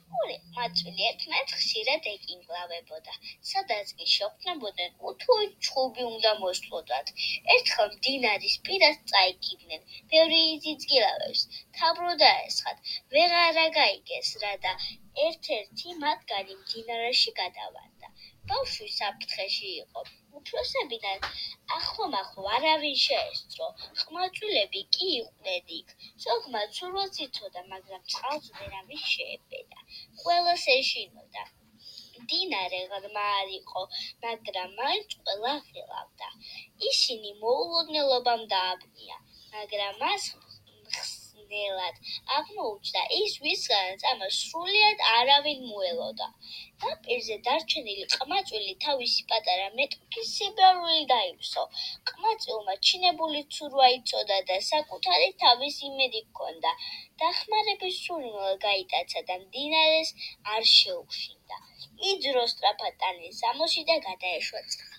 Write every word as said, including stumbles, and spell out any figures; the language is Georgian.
ორი ყმაწვილი ერთმანეთს ხშირად ეკინგლავებოდა, სადაც კი შეხვდებოდნენ, უთუი ჩხუბი უნდა მოსწოდათ. ერთხელ მდინარის პირას წაიკიდნენ, ბევრი იძიძგილავებს, თავრო დაესხათ, ვეღარა გაიგეს რა და ერთ-ერთი მათგანი მდინარეში გადავარდა. ბავშვი საფრთხეში იყო. უფროსებიდან ახლომახლო არავინ შეესწრო, ყმაწვილები კი იყვნენ იქ. ზოგმაც სურვილს იცოდა, მაგრამ წყალს ვერავის შეებედა. ყველას ეშინოდა. მდინარე ღრმა არ იყო, მაგრამ მაინც ყველა ღილავდა. ისინი მოულოდნელობამ დააბნია, მაგრამ მას ხსნელად აღმოუჩნდა ის, ვისგანაც ამას სრულიად არავინ მოელოდა. ნაპირზე დარჩენილი ყმაწვილი თავისი პატარა მეტოქის სიბრალული დაივსო. ყმაწვილმა ჩინებული ცურვა იწოდა და საკუთარი თავის იმედი ჰქონდა. დახმარების სურვილ გაიტაცა და მდინარეს არ შეუშინდა. იძრო სწრაფად ტანის ზამოში და გადაეშვა წყალში.